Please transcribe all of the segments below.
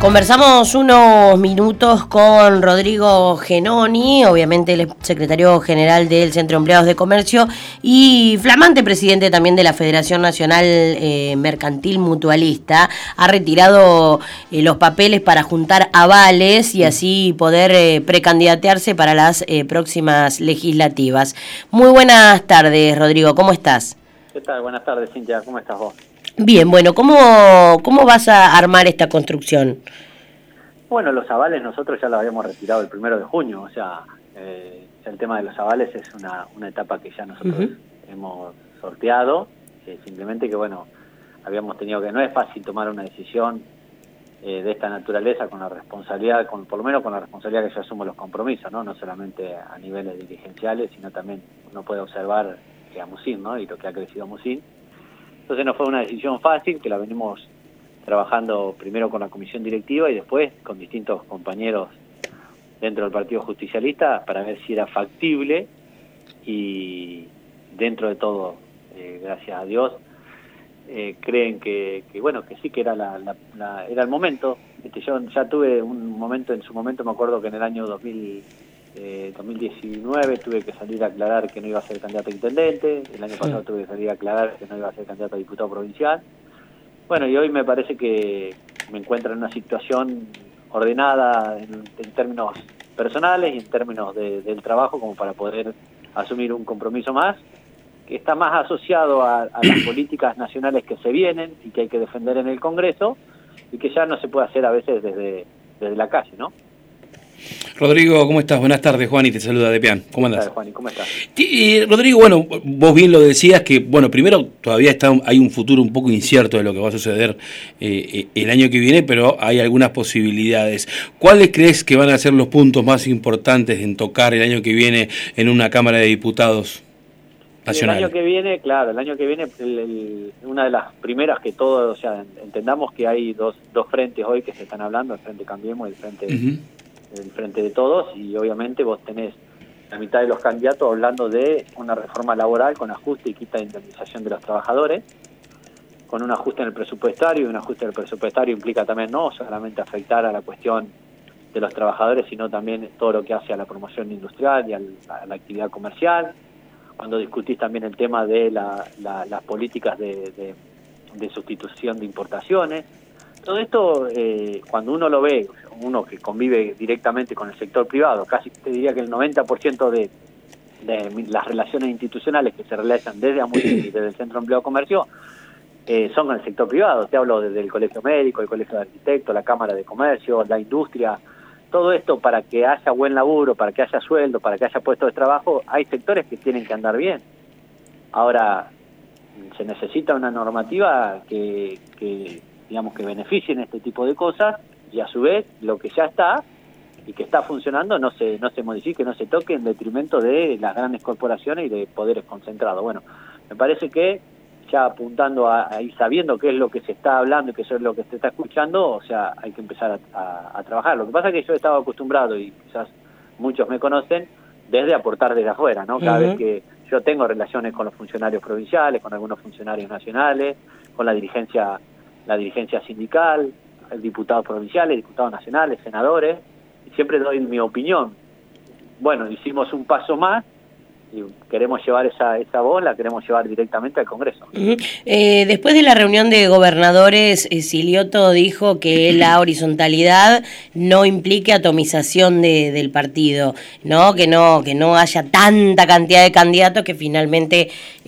Conversamos unos minutos con Rodrigo Genoni, obviamente el secretario general del Centro de Empleados de Comercio y flamante presidente también de la Federación Nacional Mercantil Mutualista. Ha retirado los papeles para juntar avales y así poder precandidatearse para las próximas legislativas. Muy buenas tardes, Rodrigo, ¿cómo estás? ¿Qué tal? Buenas tardes, Cintia, ¿cómo estás vos? Bien, bueno, ¿cómo vas a armar esta construcción? Bueno, los avales nosotros ya los habíamos retirado el 1 de junio, o sea, el tema de los avales es una etapa que ya nosotros hemos sorteado, simplemente que bueno, habíamos tenido que, no es fácil tomar una decisión de esta naturaleza con la responsabilidad, por lo menos con la responsabilidad que yo asumo los compromisos, ¿no? No solamente a niveles dirigenciales, sino también uno puede observar que a Musin, ¿no? Y lo que ha crecido Musin. Entonces no fue una decisión fácil, que la venimos trabajando primero con la comisión directiva y después con distintos compañeros dentro del Partido Justicialista para ver si era factible, y dentro de todo, gracias a Dios, creen que bueno, que sí, que era era el momento. Yo ya tuve un momento, en su momento me acuerdo que en el año 2019 tuve que salir a aclarar que no iba a ser candidato a intendente, el año pasado tuve que salir a aclarar que no iba a ser candidato a diputado provincial. Bueno, y hoy me parece que me encuentro en una situación ordenada en términos personales y en términos del trabajo, como para poder asumir un compromiso más, que está más asociado a las políticas nacionales que se vienen y que hay que defender en el Congreso, y que ya no se puede hacer a veces desde la calle, ¿no? Rodrigo, ¿cómo estás? Buenas tardes, Juan, y te saluda de Peán. ¿Cómo andás? Juan, ¿cómo estás? Rodrigo, bueno, vos bien lo decías que, bueno, primero todavía hay un futuro un poco incierto de lo que va a suceder el año que viene, pero hay algunas posibilidades. ¿Cuáles crees que van a ser los puntos más importantes en tocar el año que viene en una Cámara de Diputados nacional? El año que viene, claro, una de las primeras que todos, o sea, entendamos que hay dos frentes hoy que se están hablando, el Frente Cambiemos y el Frente... el Frente de Todos, y obviamente vos tenés la mitad de los candidatos hablando de una reforma laboral con ajuste y quita de indemnización de los trabajadores, con un ajuste en el presupuestario, y un ajuste en el presupuestario implica también no solamente afectar a la cuestión de los trabajadores, sino también todo lo que hace a la promoción industrial y a la actividad comercial. Cuando discutís también el tema de las políticas de sustitución de importaciones, todo esto, cuando uno lo ve, uno que convive directamente con el sector privado, casi te diría que el 90% de las relaciones institucionales que se realizan desde Amusin y desde el Centro de Empleo de Comercio son con el sector privado. Te hablo desde el Colegio Médico, el Colegio de Arquitectos, la Cámara de Comercio, la industria. Todo esto, para que haya buen laburo, para que haya sueldo, para que haya puestos de trabajo, hay sectores que tienen que andar bien. Ahora, se necesita una normativa que digamos, que beneficien este tipo de cosas, y a su vez lo que ya está y que está funcionando no se modifique, no se toque en detrimento de las grandes corporaciones y de poderes concentrados. Bueno, me parece que ya apuntando a ir sabiendo qué es lo que se está hablando y qué es lo que se está escuchando, o sea, hay que empezar a trabajar. Lo que pasa es que yo he estado acostumbrado, y quizás muchos me conocen, desde aportar desde afuera, ¿no? Cada vez que yo tengo relaciones con los funcionarios provinciales, con algunos funcionarios nacionales, con la dirigencia sindical, diputados provinciales, diputados nacionales, senadores, y siempre doy mi opinión. Bueno, hicimos un paso más y queremos llevar esa voz, la queremos llevar directamente al Congreso. Después de la reunión de gobernadores, Silioto dijo que la horizontalidad no implique atomización del partido, ¿no? Que no haya tanta cantidad de candidatos que finalmente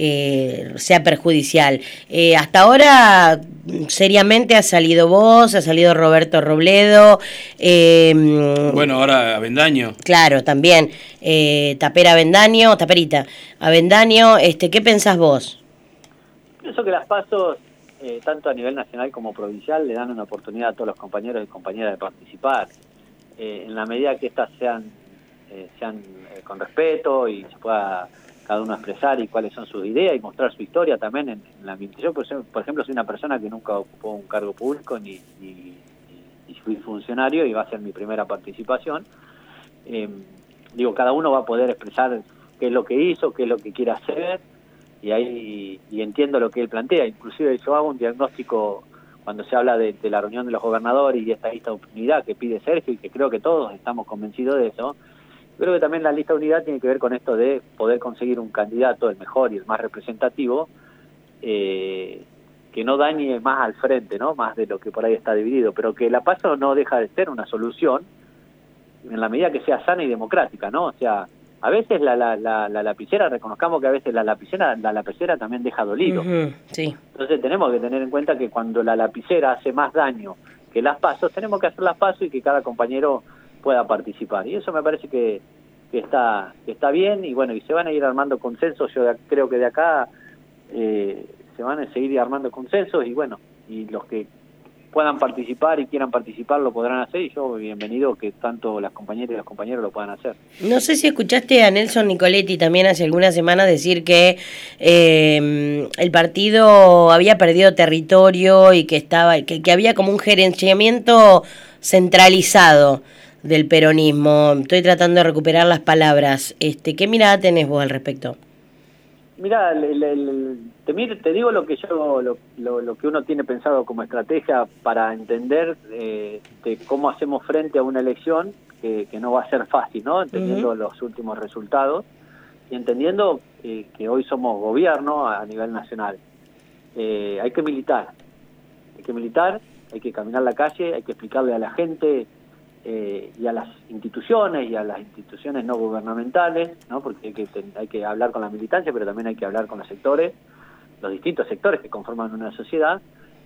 sea perjudicial. Hasta ahora, seriamente, ha salido vos, ha salido Roberto Robledo. Bueno, ahora Avendaño. Claro, también. Taperita Avendaño, ¿qué pensás vos? Pienso que las pasos, tanto a nivel nacional como provincial, le dan una oportunidad a todos los compañeros y compañeras de participar, en la medida que estas sean con respeto y se pueda cada uno expresar y cuáles son sus ideas y mostrar su historia también en la ambiente. Yo, por ejemplo, soy una persona que nunca ocupó un cargo público ni fui funcionario, y va a ser mi primera participación. Cada uno va a poder expresar qué es lo que hizo, qué es lo que quiere hacer, y entiendo lo que él plantea. Inclusive yo hago un diagnóstico cuando se habla de la reunión de los gobernadores y esta lista de unidad que pide Sergio, y que creo que todos estamos convencidos de eso, creo que también la lista de unidad tiene que ver con esto de poder conseguir un candidato, el mejor y el más representativo, que no dañe más al frente, ¿no? Más de lo que por ahí está dividido, pero que la PASO no deja de ser una solución en la medida que sea sana y democrática, ¿no? O sea, a veces la lapicera, reconozcamos que a veces la lapicera también deja dolido. Sí. Entonces tenemos que tener en cuenta que cuando la lapicera hace más daño que las pasos, tenemos que hacer las pasos y que cada compañero pueda participar. Y eso me parece que está bien, y bueno, y se van a ir armando consensos. Yo creo que de acá se van a seguir armando consensos, y bueno, y los que puedan participar y quieran participar lo podrán hacer, y yo bienvenido que tanto las compañeras y los compañeros lo puedan hacer. No sé si escuchaste a Nelson Nicoletti también hace algunas semanas decir que el partido había perdido territorio y que había como un gerenciamiento centralizado del peronismo. Estoy tratando de recuperar las palabras. ¿Qué mirada tenés vos al respecto? Mira, te digo lo que yo lo que uno tiene pensado como estrategia para entender de cómo hacemos frente a una elección que no va a ser fácil, ¿no? Entendiendo los últimos resultados y entendiendo que hoy somos gobierno a nivel nacional. Hay que militar, hay que caminar la calle, hay que explicarle a la gente y a las instituciones no gubernamentales, ¿no? Porque hay que hablar con la militancia, pero también hay que hablar con los sectores, los distintos sectores que conforman una sociedad,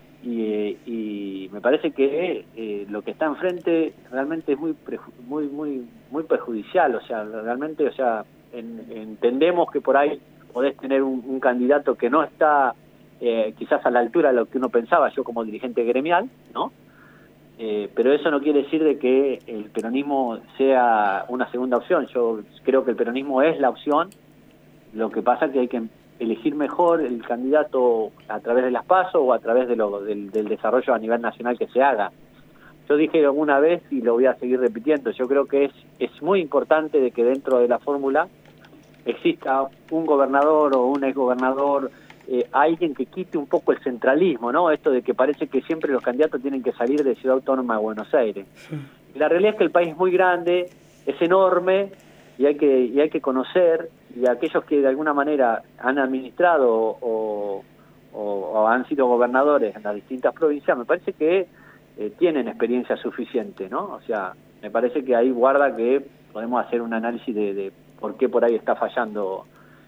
y me parece que lo que está enfrente realmente es muy perjudicial. O sea, realmente, o sea, entendemos que por ahí podés tener un candidato que no está quizás a la altura de lo que uno pensaba, yo como dirigente gremial, ¿no? Pero eso no quiere decir de que el peronismo sea una segunda opción. Yo creo que el peronismo es la opción. Lo que pasa es que hay que elegir mejor el candidato a través de las PASO o a través de del desarrollo a nivel nacional que se haga. Yo dije alguna vez, y lo voy a seguir repitiendo, yo creo que es muy importante de que dentro de la fórmula exista un gobernador o un exgobernador, alguien que quite un poco el centralismo, ¿no? Esto de que parece que siempre los candidatos tienen que salir de Ciudad Autónoma de Buenos Aires. Y la realidad es que el país es muy grande, es enorme, y hay que conocer, y aquellos que de alguna manera han administrado o han sido gobernadores en las distintas provincias, me parece que tienen experiencia suficiente, ¿no? O sea, me parece que ahí guarda que podemos hacer un análisis de por qué por ahí está fallando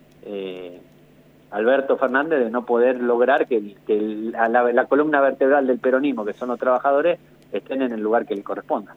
Alberto Fernández, de no poder lograr que la columna vertebral del peronismo, que son los trabajadores, estén en el lugar que les corresponda.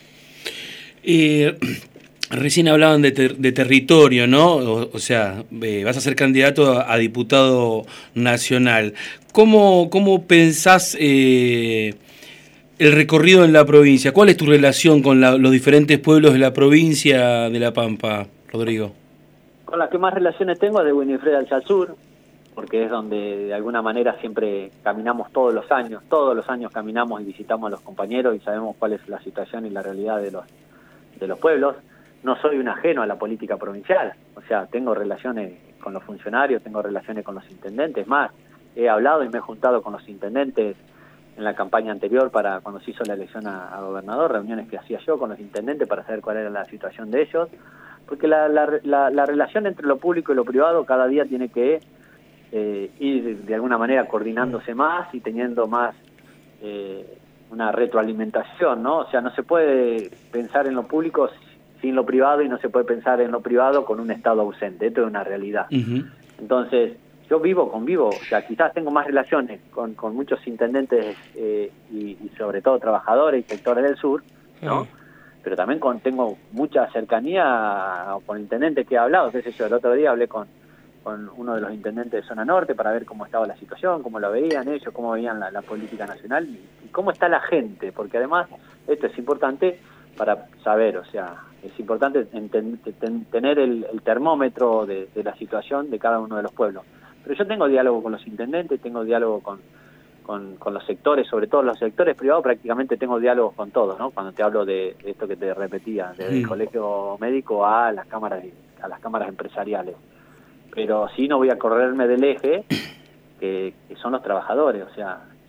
Recién hablaban de territorio, ¿no? O sea, vas a ser candidato a diputado nacional. ¿Cómo pensás el recorrido en la provincia? ¿Cuál es tu relación con los diferentes pueblos de la provincia de La Pampa, Rodrigo? Con las que más relaciones tengo es de Winifred al sur, porque es donde de alguna manera siempre caminamos todos los años caminamos y visitamos a los compañeros y sabemos cuál es la situación y la realidad de los pueblos. No soy un ajeno a la política provincial, o sea, tengo relaciones con los funcionarios, tengo relaciones con los intendentes, más, he hablado y me he juntado con los intendentes en la campaña anterior para cuando se hizo la elección a gobernador, reuniones que hacía yo con los intendentes para saber cuál era la situación de ellos, porque la relación entre lo público y lo privado cada día tiene que ir de alguna manera coordinándose más y teniendo más una retroalimentación, ¿no? O sea, no se puede pensar en lo público sin lo privado y no se puede pensar en lo privado con un Estado ausente. Esto es una realidad. Entonces, yo convivo, o sea, quizás tengo más relaciones con muchos intendentes y sobre todo trabajadores y sectores del sur, ¿no? Pero también tengo mucha cercanía con intendentes que he hablado, qué sé yo, el otro día hablé con uno de los intendentes de Zona Norte para ver cómo estaba la situación, cómo lo veían ellos, cómo veían la política nacional y cómo está la gente, porque además esto es importante para saber, o sea, es importante tener el termómetro de la situación de cada uno de los pueblos. Pero yo tengo diálogo con los intendentes, tengo diálogo con los sectores, sobre todo los sectores privados, prácticamente tengo diálogos con todos, ¿no? Cuando te hablo de esto que te repetía, desde el colegio médico a las cámaras empresariales. Pero sí no voy a correrme del eje que son los trabajadores. O sea,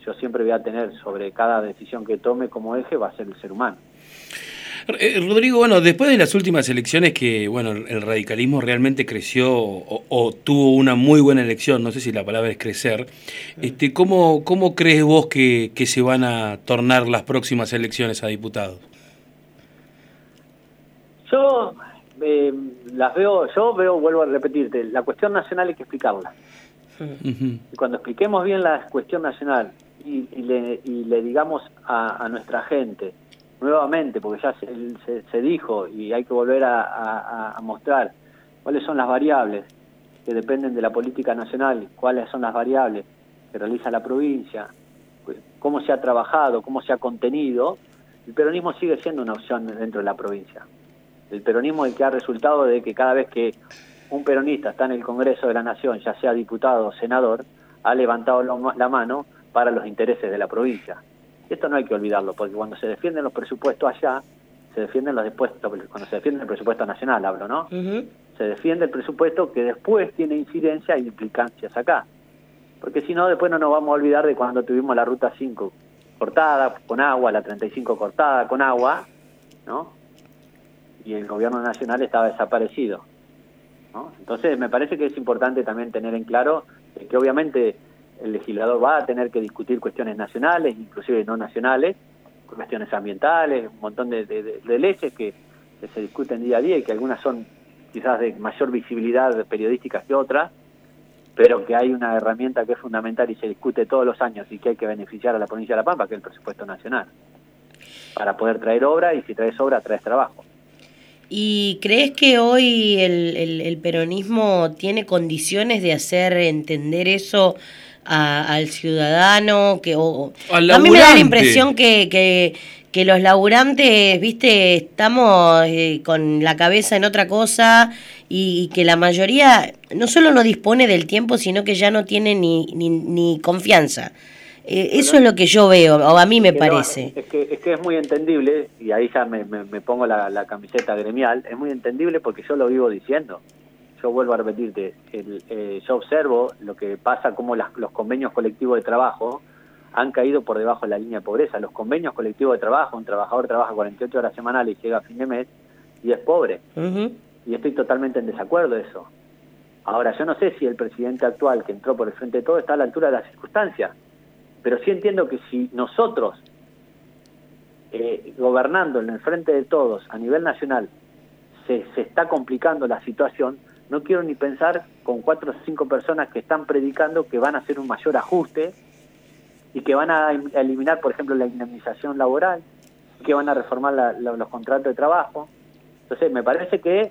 yo siempre voy a tener sobre cada decisión que tome como eje va a ser el ser humano. Rodrigo, bueno, después de las últimas elecciones que, bueno, el radicalismo realmente creció o tuvo una muy buena elección, no sé si la palabra es crecer, ¿cómo crees vos que se van a tornar las próximas elecciones a diputados? Yo vuelvo a repetirte, la cuestión nacional hay que explicarla. Y cuando expliquemos bien la cuestión nacional y le digamos a nuestra gente, nuevamente, porque ya se dijo y hay que volver a mostrar cuáles son las variables que dependen de la política nacional, cuáles son las variables que realiza la provincia, cómo se ha trabajado, cómo se ha contenido, el peronismo sigue siendo una opción dentro de la provincia. El peronismo es el que ha resultado de que cada vez que un peronista está en el Congreso de la Nación, ya sea diputado o senador, ha levantado la mano para los intereses de la provincia. Esto no hay que olvidarlo, porque cuando se defienden los presupuestos allá, se defienden cuando se defiende el presupuesto nacional, hablo, ¿no? Se defiende el presupuesto que después tiene incidencia e implicancias acá. Porque si no, después no nos vamos a olvidar de cuando tuvimos la Ruta 5 cortada con agua, la 35 cortada con agua, ¿no? Y el gobierno nacional estaba desaparecido, ¿no? Entonces me parece que es importante también tener en claro que obviamente el legislador va a tener que discutir cuestiones nacionales, inclusive no nacionales, cuestiones ambientales, un montón de leyes que se discuten día a día y que algunas son quizás de mayor visibilidad periodística que otras, pero que hay una herramienta que es fundamental y se discute todos los años y que hay que beneficiar a la provincia de La Pampa, que es el presupuesto nacional, para poder traer obra, y si traes obra, traes trabajo. ¿Y crees que hoy el peronismo tiene condiciones de hacer entender eso al ciudadano? A mí me da la impresión que los laburantes, viste, estamos con la cabeza en otra cosa y que la mayoría no solo no dispone del tiempo, sino que ya no tiene ni confianza. Eso es lo que yo veo, o a mí me parece. Es que es muy entendible, y ahí ya me pongo la camiseta gremial, es muy entendible porque yo lo vivo diciendo. Yo vuelvo a repetirte, yo observo lo que pasa, como los convenios colectivos de trabajo han caído por debajo de la línea de pobreza. Los convenios colectivos de trabajo, un trabajador trabaja 48 horas semanales y llega a fin de mes y es pobre. Y estoy totalmente en desacuerdo de eso. Ahora, yo no sé si el presidente actual que entró por el Frente de Todos está a la altura de las circunstancias, pero sí entiendo que si nosotros, gobernando en el Frente de Todos a nivel nacional, se está complicando la situación, no quiero ni pensar con 4 o 5 personas que están predicando que van a hacer un mayor ajuste y que van a eliminar, por ejemplo, la indemnización laboral, que van a reformar los contratos de trabajo. Entonces, me parece que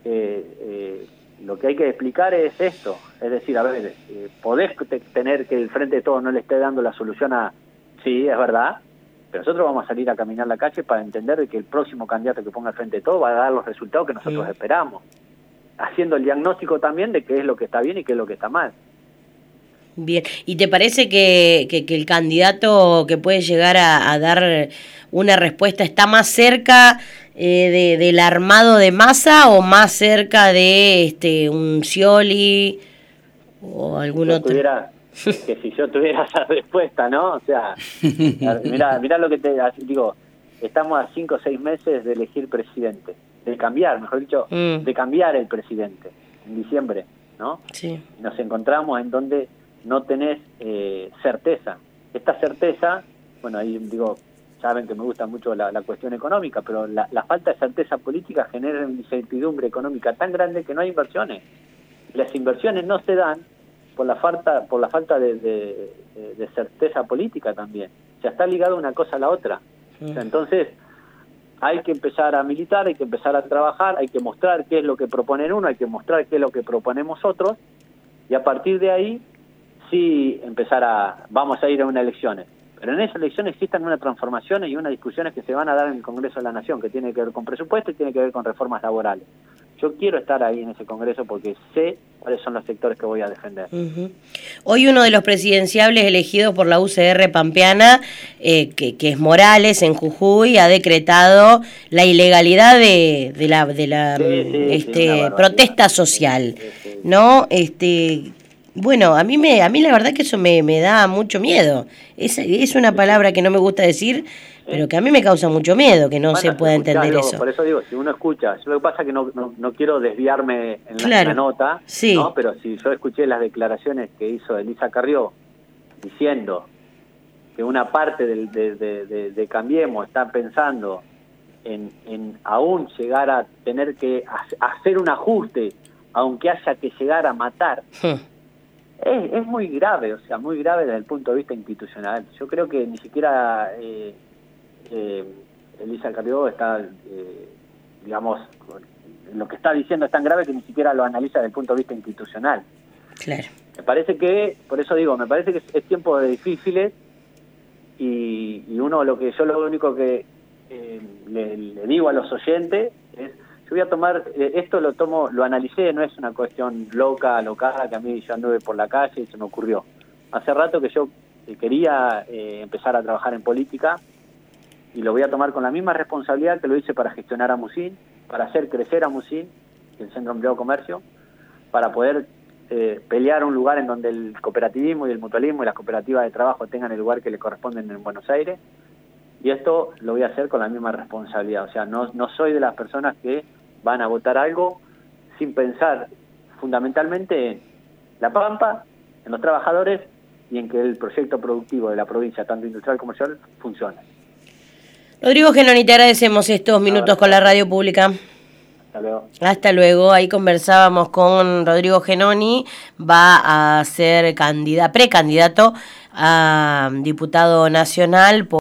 lo que hay que explicar es esto, es decir, a ver, podés tener que el Frente de Todos no le esté dando la solución sí, es verdad, pero nosotros vamos a salir a caminar la calle para entender de que el próximo candidato que ponga el Frente de Todos va a dar los resultados que nosotros esperamos, haciendo el diagnóstico también de qué es lo que está bien y qué es lo que está mal. Bien, ¿y te parece que el candidato que puede llegar a dar una respuesta está más cerca del armado de Massa o más cerca de un Scioli o algún otro? Que si yo tuviera esa respuesta, ¿no? O sea, mirá lo que te digo, estamos a 5 o 6 meses de elegir presidente, de cambiar, mejor dicho, de cambiar el presidente en diciembre, ¿no? Sí. Nos encontramos en donde no tenés certeza. Esta certeza, bueno, ahí digo, saben que me gusta mucho la cuestión económica, pero la falta de certeza política genera una incertidumbre económica tan grande que no hay inversiones. Las inversiones no se dan por la falta de certeza política también. O sea, está ligado una cosa a la otra. O sea, entonces, hay que empezar a militar, hay que empezar a trabajar, hay que mostrar qué es lo que proponen uno, hay que mostrar qué es lo que proponemos otros, y a partir de ahí sí vamos a ir a unas elecciones. Pero en esas elecciones existen unas transformaciones y unas discusiones que se van a dar en el Congreso de la Nación, que tiene que ver con presupuesto y tiene que ver con reformas laborales. Yo quiero estar ahí en ese Congreso porque sé cuáles son los sectores que voy a defender. Hoy uno de los presidenciables elegidos por la UCR pampeana, que es Morales, en Jujuy, ha decretado la ilegalidad de la protesta social, ¿no? Bueno, a mí la verdad que eso me da mucho miedo. Es una palabra que no me gusta decir, pero que a mí me causa mucho miedo que no se pueda entender eso. Por eso digo, si uno escucha, yo lo que pasa es que no quiero desviarme en la nota, sí. ¿no? Pero si yo escuché las declaraciones que hizo Elisa Carrió diciendo que una parte de Cambiemos está pensando en aún llegar a tener que hacer un ajuste, aunque haya que llegar a matar, es muy grave, o sea, muy grave desde el punto de vista institucional. Yo creo que ni siquiera Elisa Carrió está, digamos, lo que está diciendo es tan grave que ni siquiera lo analiza desde el punto de vista institucional. Claro. Me parece que, por eso digo, me parece que es tiempo de difíciles y uno lo único que le digo a los oyentes es, yo voy a tomar, esto lo analicé, no es una cuestión locada, que a mí yo anduve por la calle y se me ocurrió. Hace rato que yo quería empezar a trabajar en política y lo voy a tomar con la misma responsabilidad que lo hice para gestionar a Musin, para hacer crecer a Musin, el Centro Empleado de Comercio, para poder pelear un lugar en donde el cooperativismo y el mutualismo y las cooperativas de trabajo tengan el lugar que le corresponden en Buenos Aires. Y esto lo voy a hacer con la misma responsabilidad. O sea, no soy de las personas que van a votar algo sin pensar fundamentalmente en La Pampa, en los trabajadores y en que el proyecto productivo de la provincia, tanto industrial como comercial, funcione. Rodrigo Genoni, te agradecemos estos minutos con la radio pública. Hasta luego. Hasta luego. Ahí conversábamos con Rodrigo Genoni, va a ser precandidato a diputado nacional por